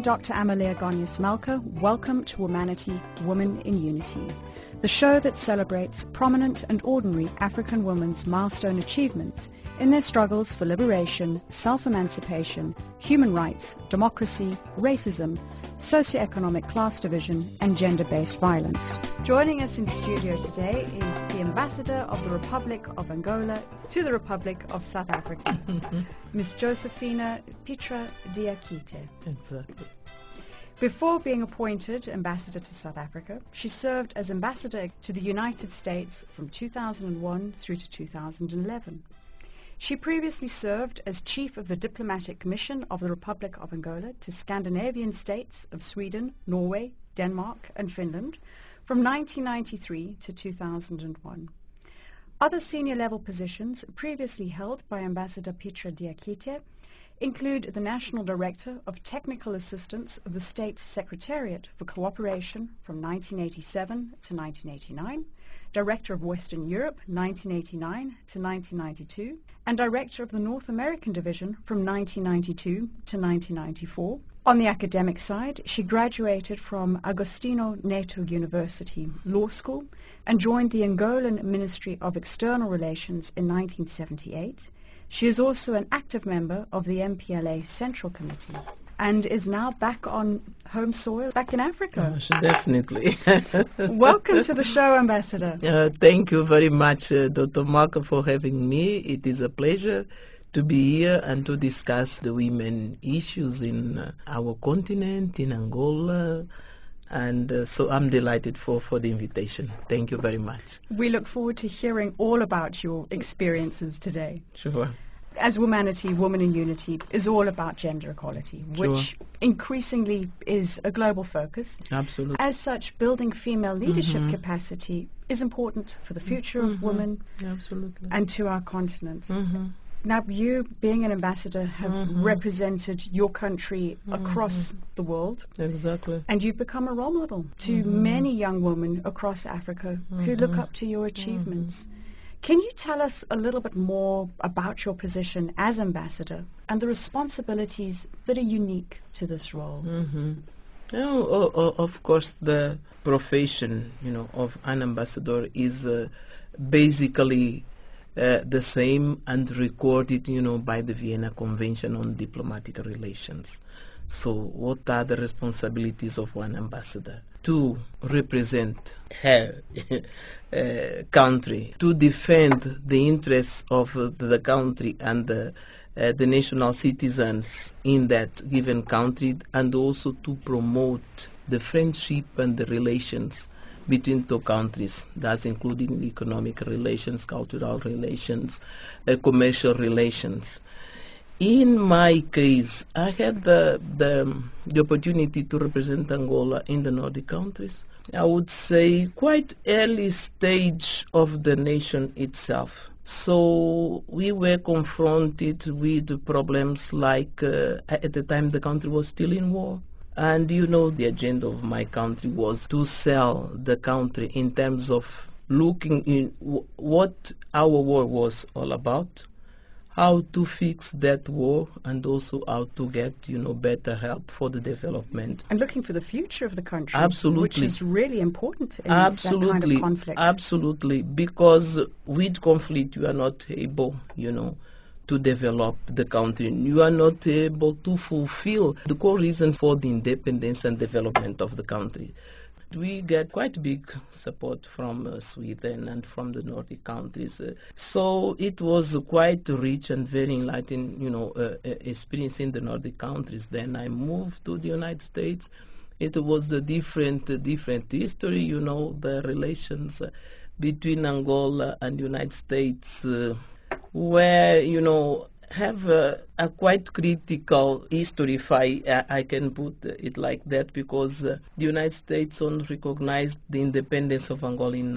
Dr. Amalia Gonyas-Malka. Welcome to Womanity, Woman in Unity, the show that celebrates prominent and ordinary African women's milestone achievements in their struggles for liberation, self-emancipation, human rights, democracy, racism, socioeconomic class division, and gender-based violence. Joining us in studio today is the Ambassador of the Republic of Angola to the Republic of South Africa, Ms. Josefina Pietra Diakite. Exactly. Before being appointed ambassador to South Africa, she served as ambassador to the United States from 2001 through to 2011. She previously served as chief of the diplomatic mission of the Republic of Angola to Scandinavian states of Sweden, Norway, Denmark, and Finland from 1993 to 2001. Other senior level positions previously held by Ambassador Pietra Diakite include the National Director of Technical Assistance of the State Secretariat for Cooperation from 1987 to 1989, Director of Western Europe 1989 to 1992, and Director of the North American Division from 1992 to 1994. On the academic side, she graduated from Agostinho Neto University Law School and joined the Angolan Ministry of External Relations in 1978. She is also an active member of the MPLA Central Committee and is now back on home soil, back in Africa. Definitely. Welcome to the show, Ambassador. Thank you very much, Dr. Malka, for having me. It is a pleasure to be here and to discuss the women issues in our continent, in Angola. And so I'm delighted for the invitation. Thank you very much. We look forward to hearing all about your experiences today. Sure. As Womanity, Woman in Unity is all about gender equality, which increasingly is a global focus. Absolutely. As such, building female leadership capacity is important for the future of women and to our continent. Now, you, being an ambassador, have represented your country across the world. Exactly. And you've become a role model to many young women across Africa who look up to your achievements. Can you tell us a little bit more about your position as ambassador and the responsibilities that are unique to this role? Of course, the profession, of an ambassador is basically the same and recorded, by the Vienna Convention on Diplomatic Relations. So what are the responsibilities of one ambassador? To represent her country, to defend the interests of the country and the national citizens in that given country, and also to promote the friendship and the relations between two countries, that's including economic relations, cultural relations, commercial relations. In my case, I had the opportunity to represent Angola in the Nordic countries. I would say quite early stage of the nation itself. So we were confronted with problems like at the time the country was still in war. And the agenda of my country was to sell the country in terms of looking in what our war was all about, how to fix that war, and also how to get, better help for the development. And looking for the future of the country, Absolutely. Which is really important in that kind of conflict. Absolutely, because with conflict you are not able, to develop the country. You are not able to fulfill the core reason for the independence and development of the country. We get quite big support from Sweden and from the Nordic countries. So it was quite rich and very enlightening, experience in the Nordic countries. Then I moved to the United States. It was a different history, the relations between Angola and the United States where, have a quite critical history, if I can put it like that, because the United States only recognized the independence of Angola in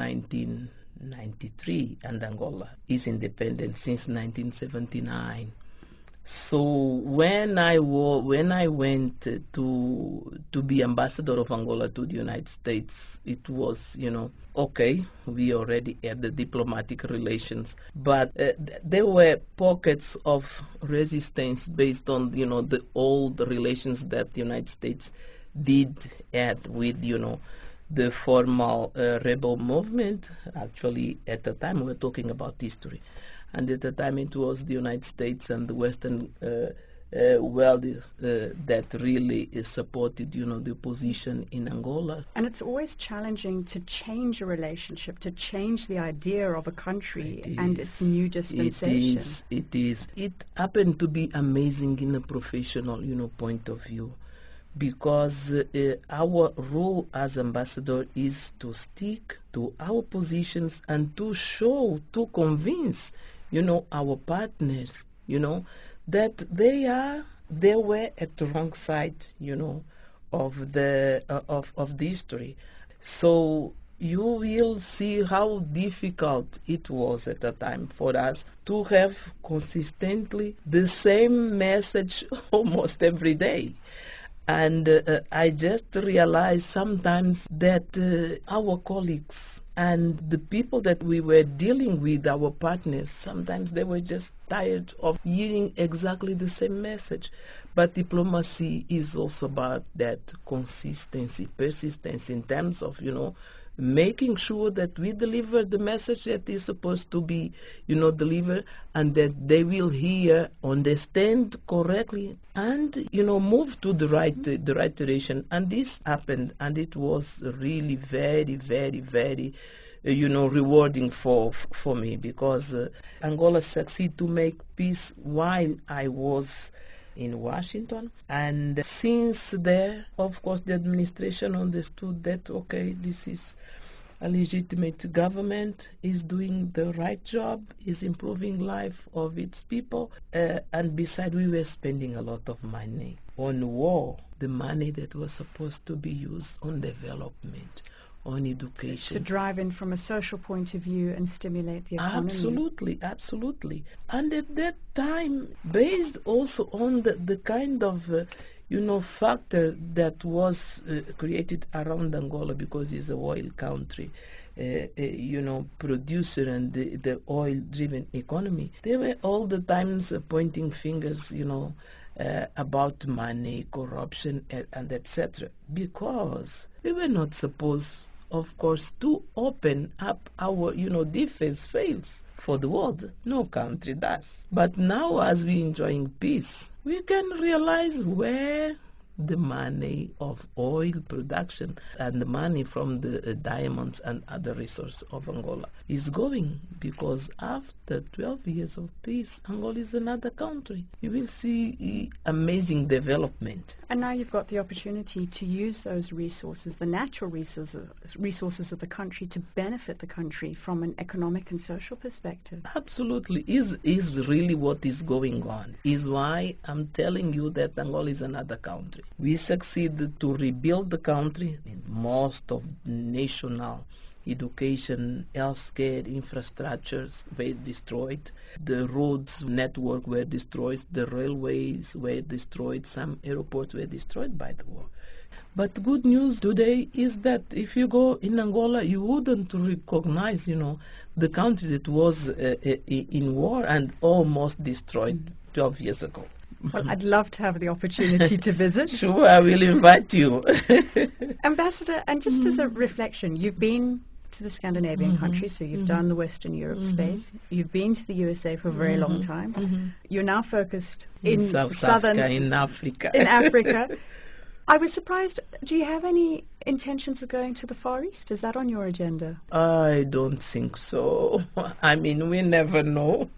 1993, and Angola is independent since 1979. So when I went to be ambassador of Angola to the United States, it was, okay, we already had the diplomatic relations, but there were pockets of resistance based on, the old relations that the United States did have with, the formal rebel movement. Actually, at the time, we're talking about history. And at the time, it was the United States and the Western world that really supported, the opposition in Angola. And it's always challenging to change a relationship, to change the idea of a country and its new dispensation. It is. It happened to be amazing in a professional, point of view, because our role as ambassador is to stick to our positions and to show, to convince, our partners, that they were at the wrong side, of the history. So you will see how difficult it was at the time for us to have consistently the same message almost every day. And I just realized sometimes that our colleagues and the people that we were dealing with, our partners, sometimes they were just tired of hearing exactly the same message. But diplomacy is also about that consistency, persistence in terms of, making sure that we deliver the message that is supposed to be, delivered, and that they will hear, understand correctly, and, move to the right direction. And this happened, and it was really very, very, very, rewarding for me, because Angola succeeded to make peace while I was in Washington. And since there, of course, the administration understood that, okay, this is a legitimate government, is doing the right job, is improving life of its people. And besides, we were spending a lot of money on war, the money that was supposed to be used on development, on education. To drive in from a social point of view and stimulate the economy. Absolutely, absolutely. And at that time, based also on the kind of, factor that was created around Angola, because it's a oil country, producer, and the oil-driven economy, they were all the times pointing fingers, about money, corruption, and etc. Because we were not supposed, of course, to open up our, defense fields for the world. No country does. But now, as we're enjoying peace, we can realize where the money of oil production and the money from the diamonds and other resources of Angola is going, because after 12 years of peace, Angola is another country. You will see amazing development. And now you've got the opportunity to use those resources, the natural resources of the country, to benefit the country from an economic and social perspective. Absolutely, is really what is going on. Is why I'm telling you that Angola is another country. We succeeded to rebuild the country. Most of national education, healthcare, infrastructures were destroyed. The roads network were destroyed. The railways were destroyed. Some airports were destroyed by the war. But good news today is that if you go in Angola, you wouldn't recognize, the country that was in war and almost destroyed 12 years ago. Well, I'd love to have the opportunity to visit. Sure, I will invite you. Ambassador, and just as a reflection, you've been to the Scandinavian countries, so you've done the Western Europe space. You've been to the USA for a very long time. You're now focused in South southern Africa, in Africa. In Africa. I was surprised. Do you have any intentions of going to the Far East? Is that on your agenda? I don't think so. I mean, we never know.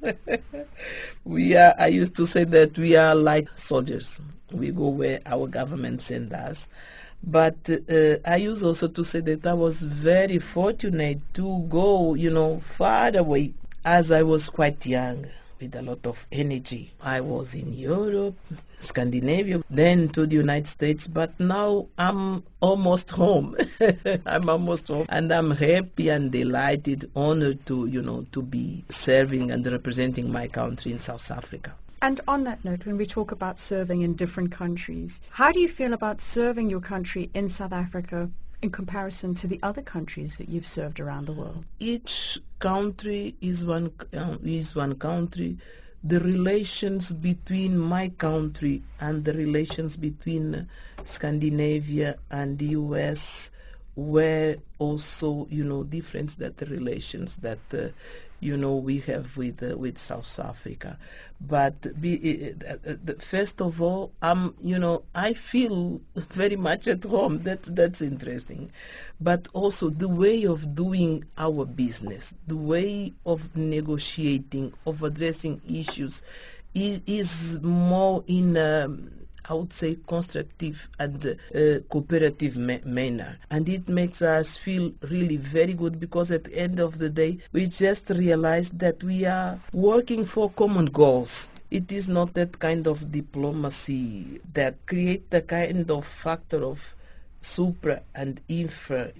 I used to say that we are like soldiers. We go where our government sends us. But I used also to say that I was very fortunate to go, far away, as I was quite young, with a lot of energy. I was in Europe, Scandinavia, then to the United States, but now I'm almost home. I'm almost home, and I'm happy and delighted, honored to be serving and representing my country in South Africa. And on that note, when we talk about serving in different countries, how do you feel about serving your country in South Africa in comparison to the other countries that you've served around the world? Each country is one country. The relations between my country and the relations between Scandinavia and the U.S. were also, different than the relations that we have with South Africa. But first of all, I feel very much at home. That's interesting. But also the way of doing our business, the way of negotiating, of addressing issues, is more in I would say constructive and cooperative manner, and it makes us feel really very good, because at the end of the day we just realize that we are working for common goals. It is not that kind of diplomacy that create the kind of factor of supra and infra,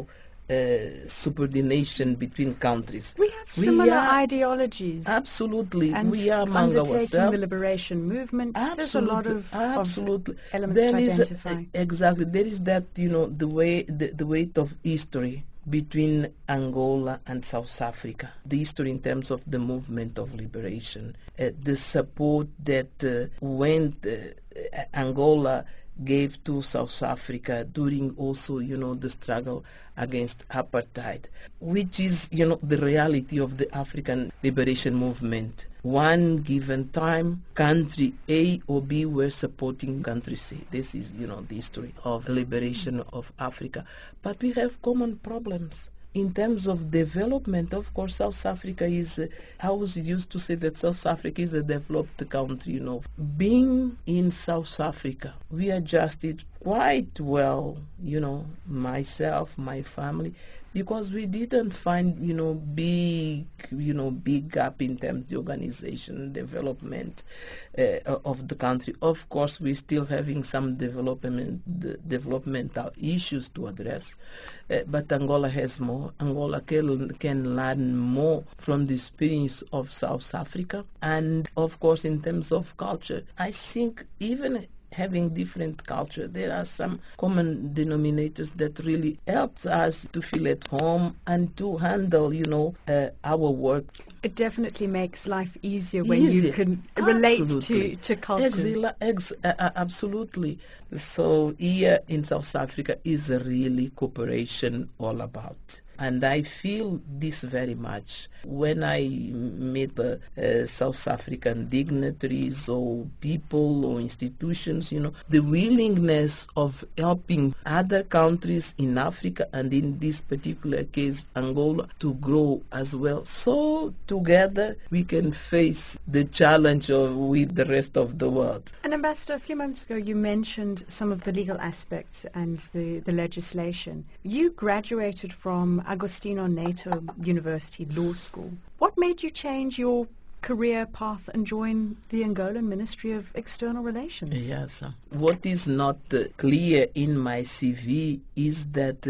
subordination between countries. We have We similar are ideologies. absolutely, And we are among undertaking ourselves. the liberation movement, there's a lot of Absolutely. elements to There is identify. exactly, there is that, the weight of history between Angola and South Africa, the history in terms of the movement of liberation, the support that went Angola gave to South Africa during also, the struggle against apartheid, which is, the reality of the African liberation movement. One given time, country A or B were supporting country C. This is, the history of the liberation of Africa. But we have common problems. In terms of development, of course, South Africa is, I was used to say that South Africa is a developed country, Being in South Africa, we adjusted quite well, myself, my family, because we didn't find, big gap in terms of the organization, development of the country. Of course, we're still having some developmental issues to address, but Angola has more. Angola can learn more from the experience of South Africa. And of course, in terms of culture, I think even having different culture, there are some common denominators that really helps us to feel at home and to handle, our work. It definitely makes life easier when you can relate to cultures. Absolutely. So here in South Africa is really cooperation all about. And I feel this very much when I meet South African dignitaries or people or institutions, the willingness of helping other countries in Africa, and in this particular case, Angola, to grow as well. So together we can face the challenge with the rest of the world. And Ambassador, a few moments ago you mentioned some of the legal aspects and the legislation. You graduated from Agostinho Neto University Law School. What made you change your career path and join the Angolan Ministry of External Relations? Yes. What is not clear in my CV is that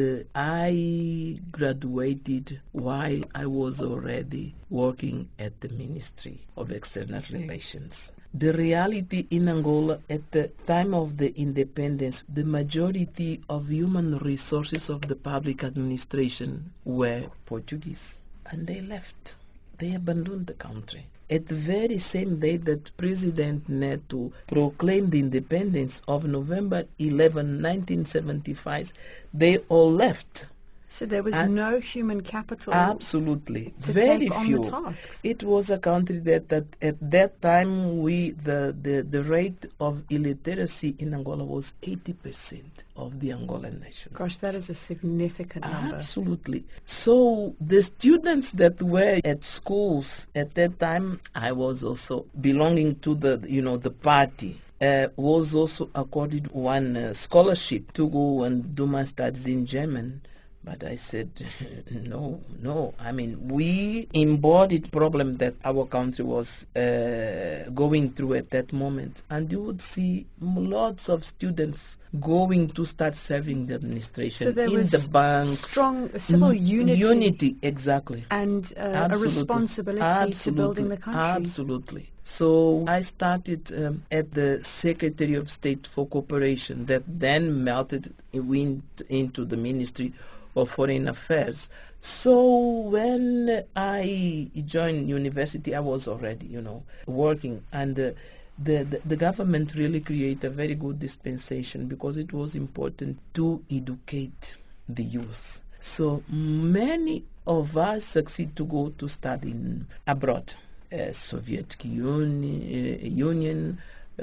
I graduated while I was already working at the Ministry of External Relations. The reality in Angola at the time of the independence, the majority of human resources of the public administration were Portuguese, and they left. They abandoned the country. At the very same day that President Neto proclaimed the independence of November 11, 1975, they all left. So there was no human capital. Absolutely, to very take on few. the tasks. It was a country that at that time the rate of illiteracy in Angola was 80% of the Angolan nation. Gosh, that is a significant number. Absolutely. So the students that were at schools at that time, I was also belonging to the party. Was also accorded one scholarship to go and do my studies in German. But I said, no. I mean, we embodied problem that our country was going through at that moment. And you would see lots of students going to start serving the administration So there in was the banks. strong civil unity. Unity, exactly. And a responsibility to building the country. Absolutely. So I started at the Secretary of State for Cooperation, that then melted into the Ministry of Foreign Affairs. So when I joined university, I was already, working, and the government really created a very good dispensation because it was important to educate the youth. So many of us succeed to go to study abroad. Soviet Union,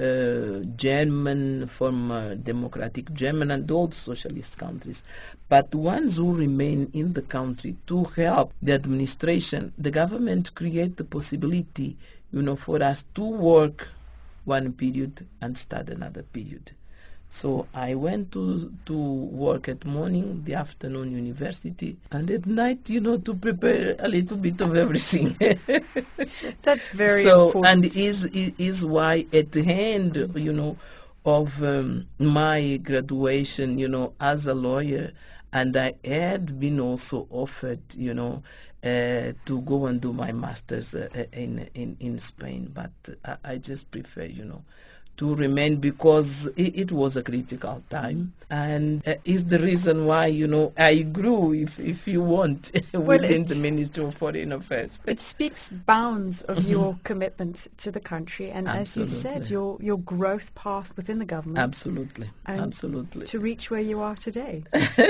German, former democratic German, and all socialist countries. But ones who remain in the country to help the administration, the government create the possibility, for us to work one period and start another period. So I went to work at morning, the afternoon university, and at night, to prepare a little bit of everything. That's very so, important. And is why at the end, of my graduation, as a lawyer, and I had been also offered, to go and do my master's in Spain, but I just prefer, to remain because it was a critical time, and is the reason why I grew, if you want, within the Ministry of Foreign Affairs. It speaks bounds of your commitment to the country, and Absolutely. as you said, your growth path within the government. Absolutely. To reach where you are today.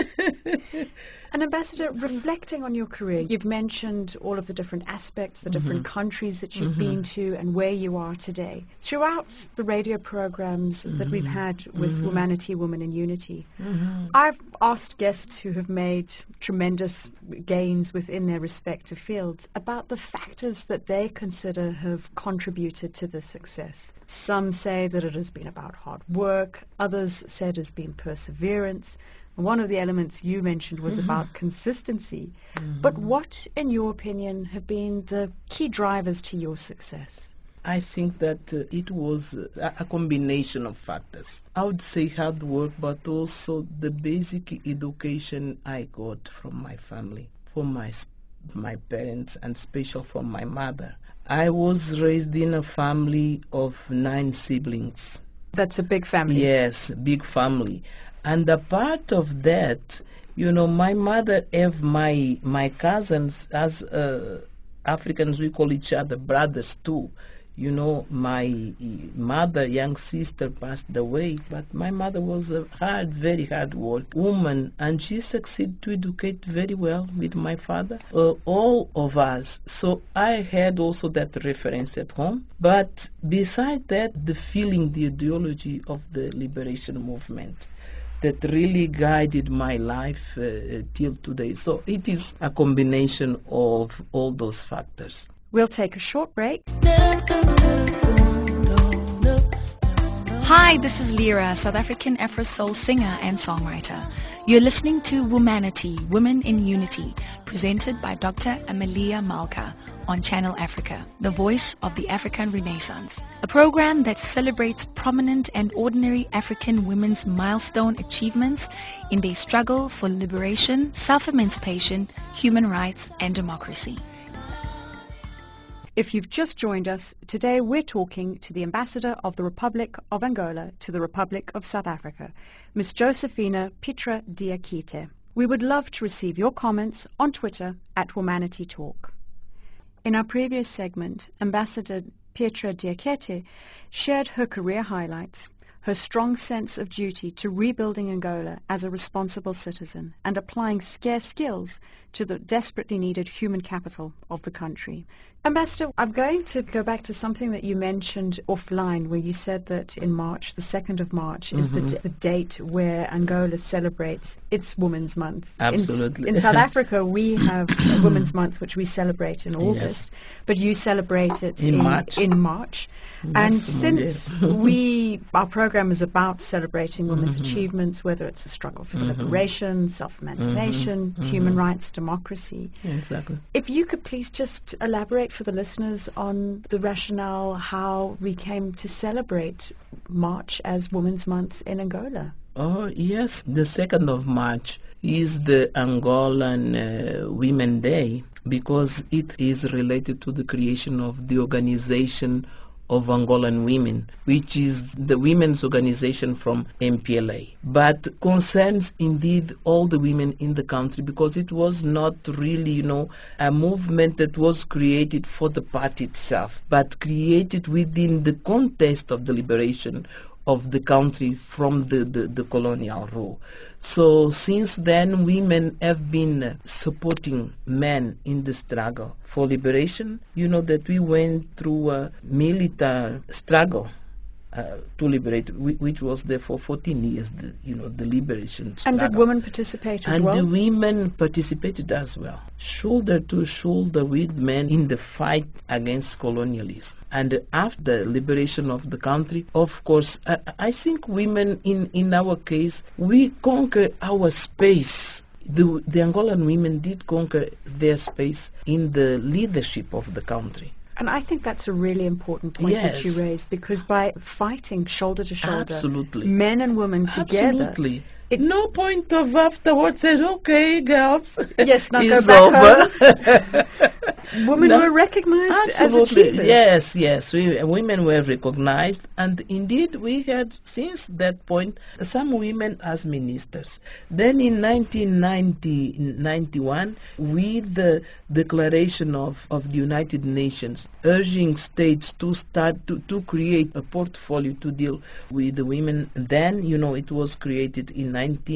And Ambassador, reflecting on your career, you've mentioned all of the different aspects, the different countries that you've been to and where you are today. Throughout the radio programs that we've had with Womanity, Women in Unity, I've asked guests who have made tremendous gains within their respective fields about the factors that they consider have contributed to this success. Some say that it has been about hard work, others said it has been perseverance. One of the elements you mentioned was about consistency. But what, in your opinion, have been the key drivers to your success? I think that it was a combination of factors. I would say hard work, but also the basic education I got from my family, from my parents, and especially from my mother. I was raised in a family of 9 siblings. That's a big family. Yes, big family. And a part of that, my mother have my cousins, as Africans we call each other brothers too. My mother, young sister, passed away, but my mother was a very hard work woman, and she succeeded to educate very well with my father, all of us. So I had also that reference at home. But beside that, the feeling, the ideology of the liberation movement that really guided my life till today. So it is a combination of all those factors. We'll take a short break. Hi, this is Lyra, South African Afro Soul singer and songwriter. You're listening to Womanity, Women in Unity, presented by Dr. Amelia Malka on Channel Africa, the voice of the African Renaissance, a program that celebrates prominent and ordinary African women's milestone achievements in their struggle for liberation, self-emancipation, human rights, and democracy. If you've just joined us, today we're talking to the Ambassador of the Republic of Angola to the Republic of South Africa, Ms. Josefina Pietra Diakite. We would love to receive your comments on Twitter at Womanity Talk. In our previous segment, Ambassador Pietra Diakite shared her career highlights, her strong sense of duty to rebuilding Angola as a responsible citizen and applying scarce skills to the desperately needed human capital of the country. Ambassador, I'm going to go back to something that you mentioned offline, where you said that in March, the 2nd of March, is the date where Angola celebrates its Women's Month. Absolutely. In South Africa, we have a Women's Month, which we celebrate in August, but you celebrate it in March. Yes, And since our program program is about celebrating women's achievements, whether it's the struggles for liberation, self-emancipation, human rights, democracy. Exactly. If you could please just elaborate for the listeners on the rationale, how we came to celebrate March as Women's Month in Angola. Oh, yes, the 2nd of March is the Angolan Women Day because it is related to the creation of the Organization of Angolan Women, which is the women's organization from MPLA, but concerns indeed all the women in the country because it was not really, a movement that was created for the party itself, but created within the context of the liberation of the country from the colonial rule. So since then, women have been supporting men in the struggle for liberation. You know that we went through a military struggle to liberate, which was there for 14 years, the liberation struggle. And did women participate as well? And the women participated as well, shoulder to shoulder with men in the fight against colonialism. And after liberation of the country, of course, I think women, in our case, we conquer our space. The Angolan women did conquer their space in the leadership of the country. And I think that's a really important point that you raised, because by fighting shoulder to shoulder, Absolutely, men and women together, absolutely. No point of afterwards said, okay, girls, yes, now it's go back over. home. Women were recognized as Absolutely. achievers. Yes. Women were recognized, and indeed we had, since that point, some women as ministers. Then in 1991, with the declaration of the United Nations urging states to start to create a portfolio to deal with the women, then, it was created in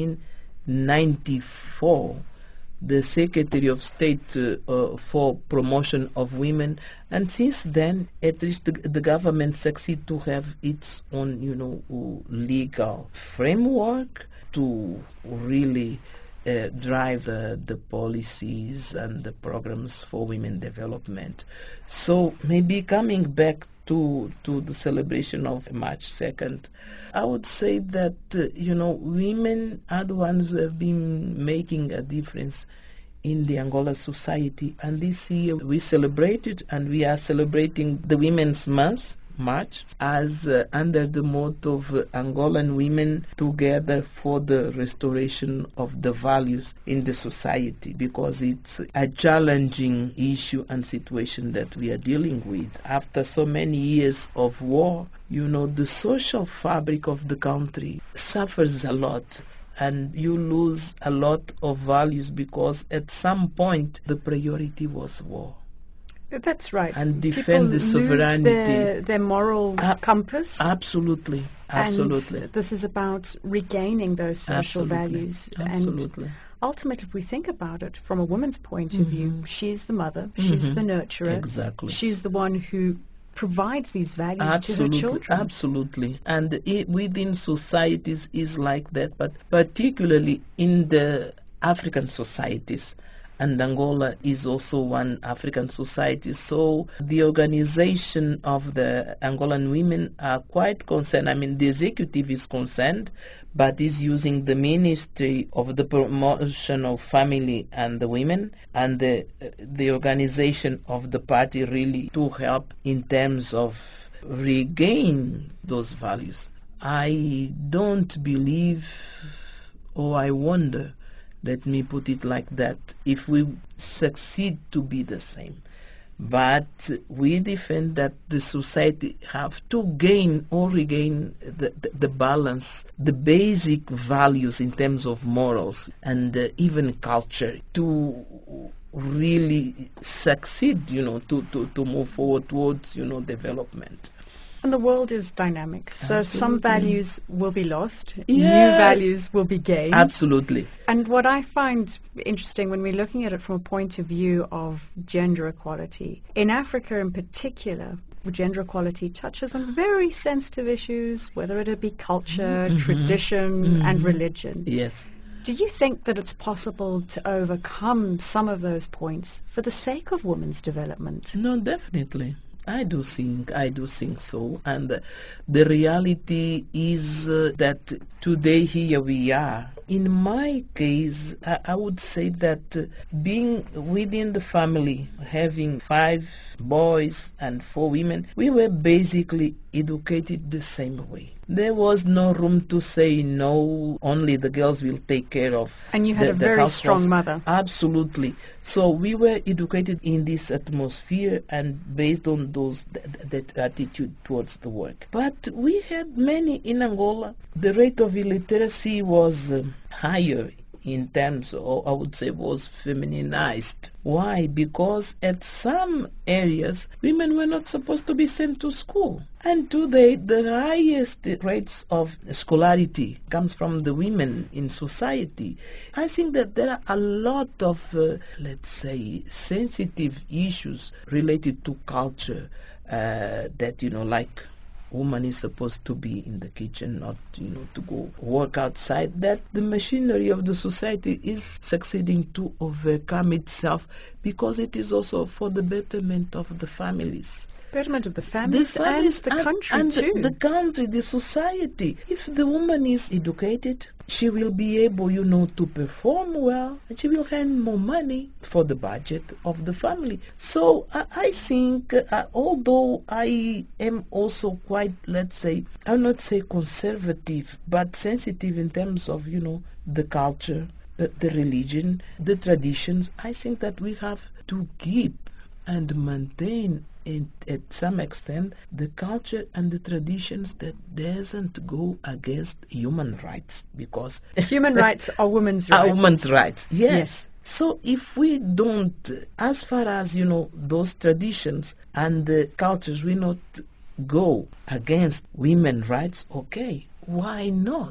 1994. The Secretary of State for Promotion of Women, and since then, at least the government succeeded to have its own, legal framework to really drive the policies and the programs for women development. So maybe coming back to the celebration of March 2nd, I would say that, women are the ones who have been making a difference in the Angola society. And this year we celebrated, and we are celebrating the Women's Month, March, as under the motto of Angolan women together for the restoration of the values in the society, because it's a challenging issue and situation that we are dealing with. After so many years of war, the social fabric of the country suffers a lot, and you lose a lot of values because at some point the priority was war. That's right. And defend People the sovereignty. lose their moral compass. Absolutely. And this is about regaining those social values. Absolutely. And ultimately, if we think about it from a woman's point of view, she's the mother, she's the nurturer. Exactly. She's the one who provides these values to her children. Absolutely. And within societies is like that, but particularly in the African societies. And Angola is also one African society. So the organization of the Angolan women are quite concerned. I mean, the executive is concerned, but is using the Ministry of the Promotion of Family and the Women and the organization of the party really to help in terms of regain those values. I don't believe, or I wonder, let me put it like that, if we succeed to be the same. But we defend that the society have to gain or regain the balance, the basic values in terms of morals and even culture to really succeed, to move forward towards, development. And the world is dynamic, so some values will be lost, Yeah. new values will be gained. Absolutely. And what I find interesting when we're looking at it from a point of view of gender equality, in Africa in particular, gender equality touches on very sensitive issues, whether it be culture, tradition, and religion. Yes. Do you think that it's possible to overcome some of those points for the sake of women's development? No, definitely. I do think so. And the reality is that today here we are. In my case, I would say that being within the family, having 5 boys and 4 women, we were basically educated the same way. There was no room to say no, only the girls will take care of And you had a the very households. strong mother. Absolutely. So we were educated in this atmosphere and based on that attitude towards the work. But we had many in Angola. The rate of illiteracy was higher in terms, or I would say was femininized. Why? Because at some areas, women were not supposed to be sent to school. And today, the highest rates of scholarity comes from the women in society. I think that there are a lot of, let's say, sensitive issues related to culture that, like woman is supposed to be in the kitchen, not, to go work outside, that the machinery of the society is succeeding to overcome itself because it is also for the betterment of the families. Betterment of the families and the country and too. the country, the society. If the woman is educated, she will be able, to perform well, and she will earn more money for the budget of the family. So I think, although I am also quite, let's say, I'll not say conservative, but sensitive in terms of, the culture, the religion, the traditions, I think that we have to keep and maintain at some extent the culture and the traditions that doesn't go against human rights, because Human rights are women's rights. are women's rights. Yes. So if we don't, as far as those traditions and the cultures, we not go against women's rights, okay, why not?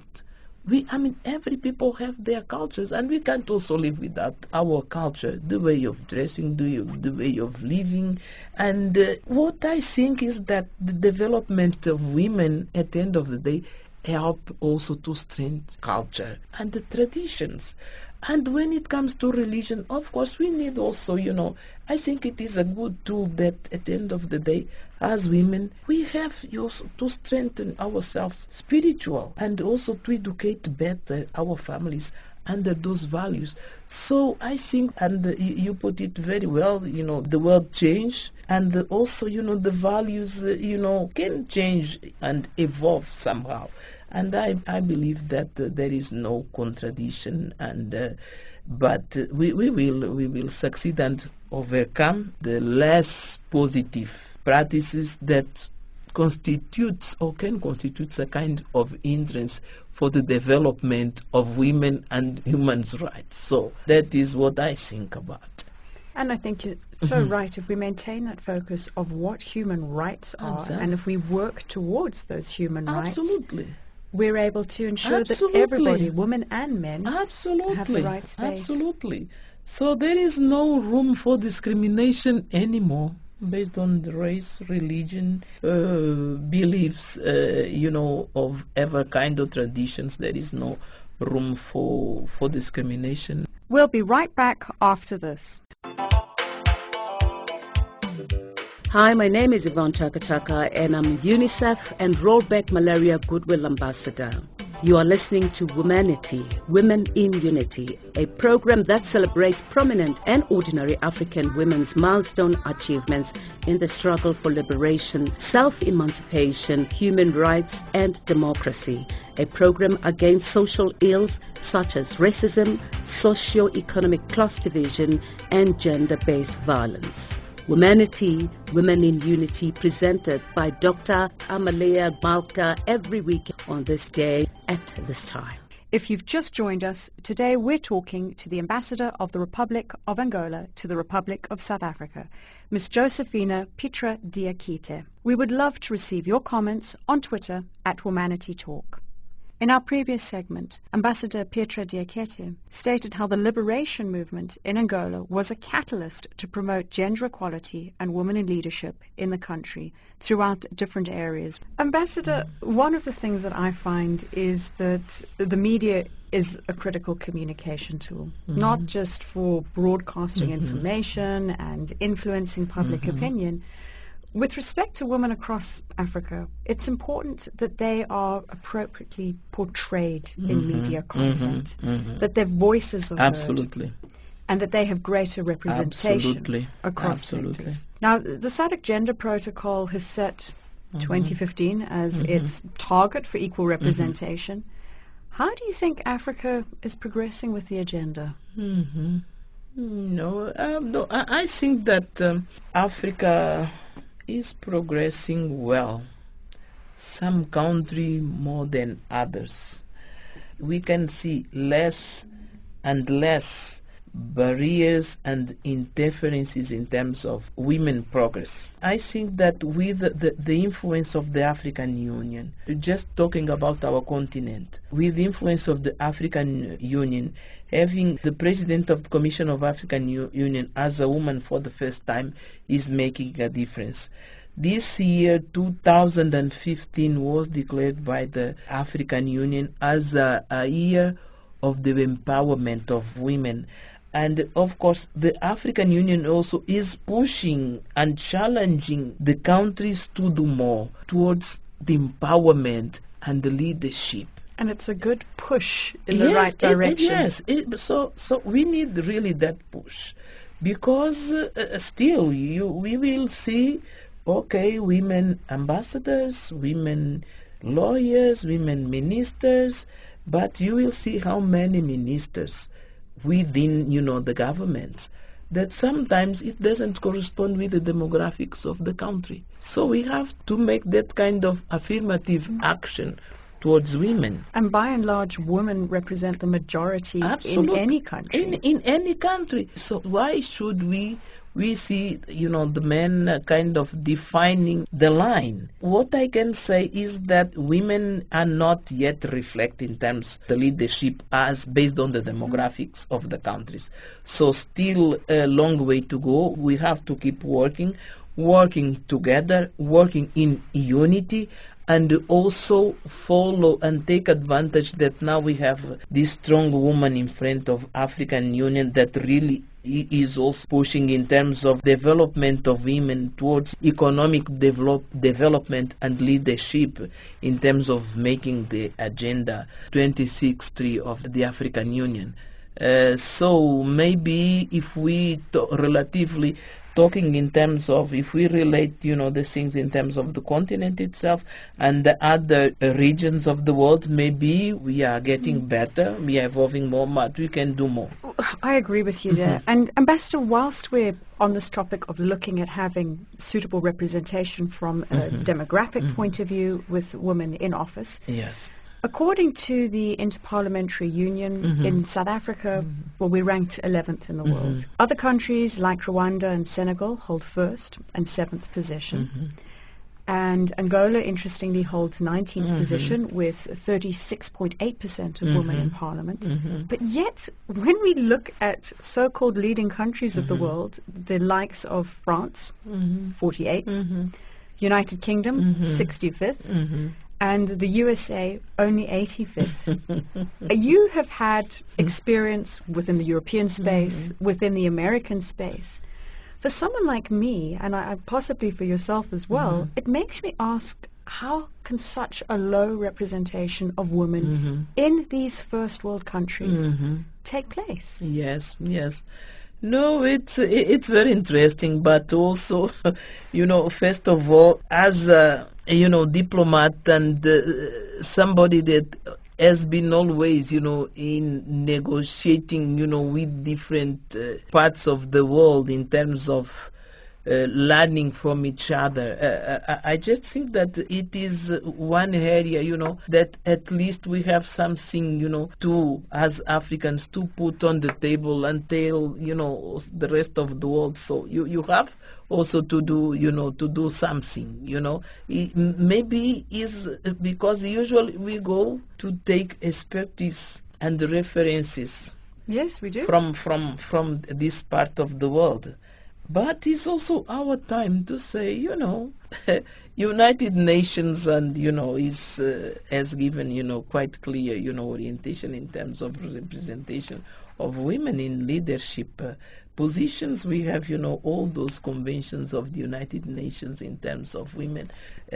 Every people have their cultures, and we can't also live without our culture, the way of dressing, the way of living. And what I think is that the development of women, at the end of the day, help also to strengthen culture and the traditions. And when it comes to religion, of course, we need also, I think it is a good tool that at the end of the day, as women, we have also to strengthen ourselves spiritual and also to educate better our families under those values. So I think, and you put it very well, the world change, and also, the values, can change and evolve somehow. And I believe that there is no contradiction, and but we will succeed and overcome the less positive practices that constitutes or can constitute a kind of hindrance for the development of women and human rights. So that is what I think about. And I think you're so right. If we maintain that focus of what human rights are, Exactly. and if we work towards those human rights, Absolutely. we're able to ensure Absolutely. that everybody, women and men, Absolutely. have the right space. Absolutely. So there is no room for discrimination anymore based on the race, religion, beliefs, of ever kind of traditions. There is no room for discrimination. We'll be right back after this. Hi, my name is Yvonne Chaka Chaka, and I'm UNICEF and Rollback Malaria Goodwill Ambassador. You are listening to Womanity, Women in Unity, a program that celebrates prominent and ordinary African women's milestone achievements in the struggle for liberation, self-emancipation, human rights, and democracy. A program against social ills such as racism, socio-economic class division, and gender-based violence. Womanity, Women in Unity, presented by Dr. Amalia Malka every week on this day at this time. If you've just joined us, today we're talking to the Ambassador of the Republic of Angola to the Republic of South Africa, Ms. Josefina Pietra Diakite. We would love to receive your comments on Twitter at Womanity Talk. In our previous segment, Ambassador Pietra Diakite stated how the liberation movement in Angola was a catalyst to promote gender equality and women in leadership in the country throughout different areas. Ambassador, one of the things that I find is that the media is a critical communication tool, not just for broadcasting information and influencing public opinion. With respect to women across Africa, it's important that they are appropriately portrayed in media content, that their voices are heard, Absolutely. and that they have greater representation Absolutely. across Absolutely. sectors. Now, the SADC Gender Protocol has set 2015 as its target for equal representation. How do you think Africa is progressing with the agenda? No, I think that Africa is progressing well. Some country more than others. We can see less and less barriers and interferences in terms of women progress. I think that with the influence of the African Union, just talking about our continent, with the influence of the African Union, having the President of the Commission of African Union as a woman for the first time is making a difference. This year, 2015, was declared by the African Union as a year of the empowerment of women. And of course, the African Union also is pushing and challenging the countries to do more towards the empowerment and the leadership. And it's a good push in the right direction. So we need really that push, because still we will see, okay, women ambassadors, women lawyers, women ministers, but you will see how many ministers within, the governments, that sometimes it doesn't correspond with the demographics of the country. So we have to make that kind of affirmative action towards women. And by and large, women represent the majority Absolutely. in any country. In any country. So why should we see, the men kind of defining the line? What I can say is that women are not yet reflected in terms of the leadership as based on the demographics of the countries. So still a long way to go. We have to keep working together, working in unity, and also follow and take advantage that now we have this strong woman in front of African Union that really is also pushing in terms of development of women towards economic development and leadership in terms of making the agenda 26.3 of the African Union. So maybe if we relatively talking in terms of, if we relate, the things in terms of the continent itself and the other regions of the world, maybe we are getting better, we are evolving more, but we can do more. I agree with you there. And Ambassador, whilst we're on this topic of looking at having suitable representation from a demographic point of view with women in office, yes, according to the Interparliamentary Union in South Africa, well, we ranked 11th in the world. Other countries like Rwanda and Senegal hold first and 7th position. And Angola, interestingly, holds 19th position with 36.8% of women in parliament. But yet, when we look at so-called leading countries of the world, the likes of France, 48th, United Kingdom, 65th, and the USA, only 85th. You have had experience within the European space, within the American space. For someone like me, and I possibly for yourself as well, it makes me ask, how can such a low representation of women in these first world countries take place? Yes. No, it's very interesting, but also, first of all, as a, diplomat and somebody that has been always, in negotiating, with different parts of the world in terms of learning from each other. I just think that it is one area, that at least we have something, to, as Africans, to put on the table and tell, the rest of the world. So you have also to do something, maybe is because usually we go to take expertise and references. Yes, we do. From this part of the world. But it's also our time to say, United Nations and, has given, quite clear, orientation in terms of representation of women in leadership positions. We have, all those conventions of the United Nations in terms of women,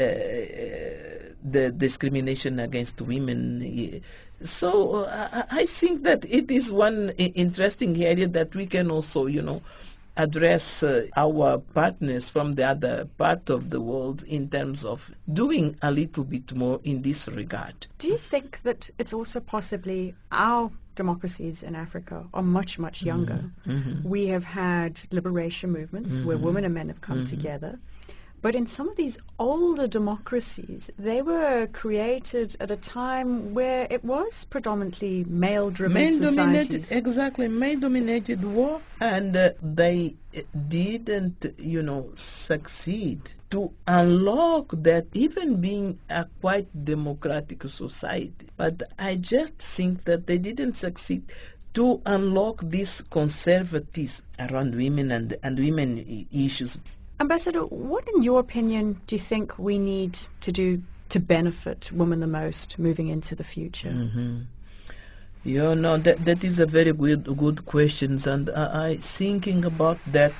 the discrimination against women. So I think that it is one interesting area that we can also, address our partners from the other part of the world in terms of doing a little bit more in this regard. Do you think that it's also possibly our democracies in Africa are much, much younger? Mm-hmm. We have had liberation movements where women and men have come together. But in some of these older democracies, they were created at a time where it was predominantly male-driven societies. Exactly, male-dominated war, and they didn't, succeed to unlock that, even being a quite democratic society. But I just think that they didn't succeed to unlock this conservatism around women and women issues. Ambassador, what, in your opinion, do you think we need to do to benefit women the most moving into the future? Mm-hmm. That is a very good question, and I thinking about that.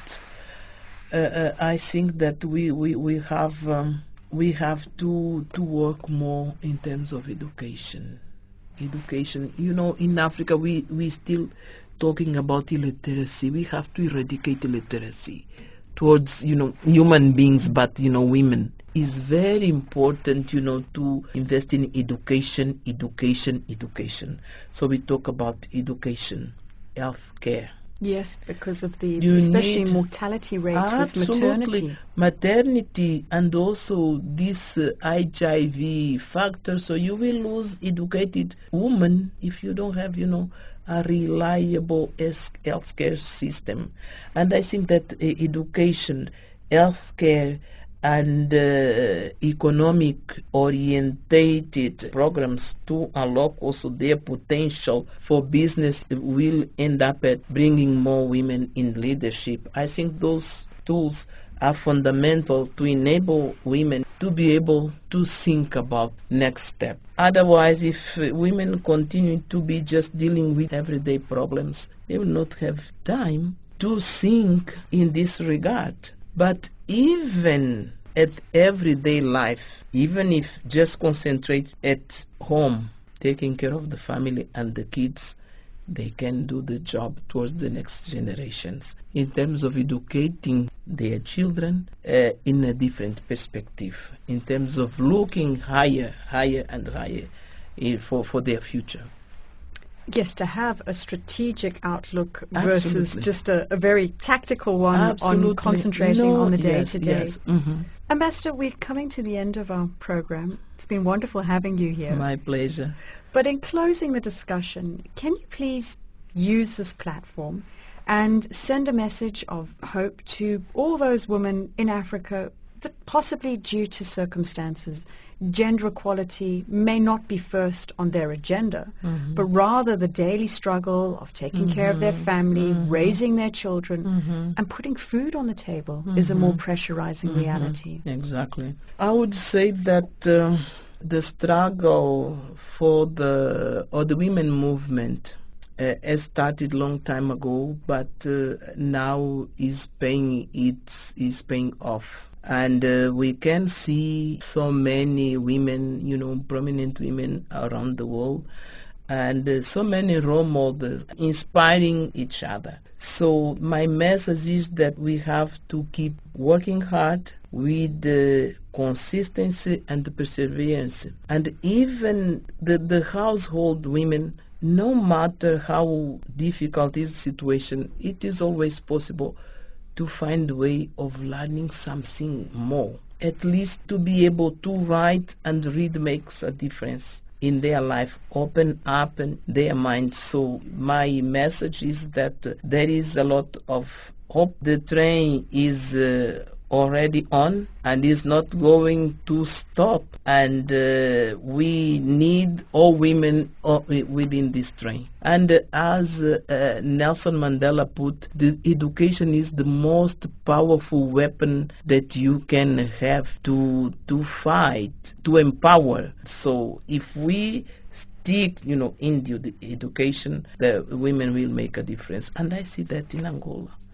I think that we have to work more in terms of education. Education, in Africa we still talking about illiteracy. We have to eradicate illiteracy towards human beings, but women. Is very important, to invest in education. So we talk about education, health care. Yes, because of the You especially need mortality rate with absolutely maternity, and also this HIV factor. So you will lose educated women if you don't have, a reliable healthcare system. And I think that education, healthcare, and economic orientated programs to unlock also their potential for business will end up at bringing more women in leadership. I think those tools are fundamental to enable women to be able to think about next step. Otherwise, if women continue to be just dealing with everyday problems, they will not have time to think in this regard. But even at everyday life, even if just concentrate at home, taking care of the family and the kids, they can do the job towards the next generations in terms of educating their children in a different perspective, in terms of looking higher and higher for their future. Yes, to have a strategic outlook versus Absolutely. just a very tactical one Absolutely. on concentrating on the day-to-day. Yes. Mm-hmm. Ambassador, we're coming to the end of our program. It's been wonderful having you here. My pleasure. But in closing the discussion, can you please use this platform and send a message of hope to all those women in Africa that possibly due to circumstances, gender equality may not be first on their agenda, but rather the daily struggle of taking care of their family, raising their children, and putting food on the table is a more pressurizing reality. Exactly. I would say that the struggle for the women movement has started long time ago, but now is paying off. And we can see so many women, prominent women around the world, and so many role models inspiring each other. So my message is that we have to keep working hard with the consistency and the perseverance. And even the household women, no matter how difficult is the situation, it is always possible to find a way of learning something more. At least to be able to write and read makes a difference in their life, open up their mind. So my message is that there is a lot of hope. The train is already on and is not going to stop, and we need all women within this train. And as Nelson Mandela put, the education is the most powerful weapon that you can have to fight, to empower. So if we stick, in the education, the women will make a difference. And I see that in Angola.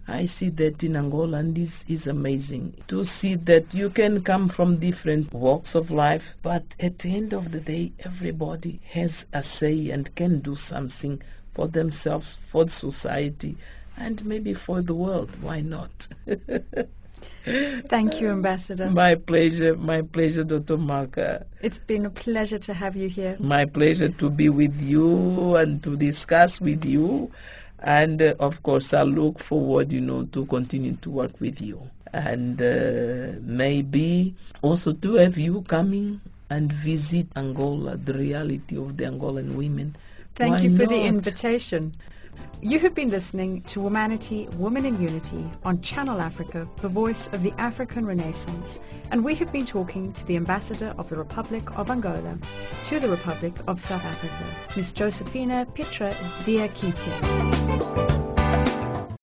I see that in Angola, and this is amazing to see that you can come from different walks of life, but at the end of the day, everybody has a say and can do something for themselves, for the society, and maybe for the world. Why not? Thank you, Ambassador. My pleasure, Dr. Malka. It's been a pleasure to have you here. My pleasure to be with you and to discuss with you. And of course, I look forward, to continue to work with you. And maybe also to have you coming and visit Angola, the reality of the Angolan women. Thank Why you for not? the invitation. You have been listening to Womanity, Women in Unity on Channel Africa, the voice of the African Renaissance. And we have been talking to the Ambassador of the Republic of Angola to the Republic of South Africa, Ms. Josephina Pitra Diakite.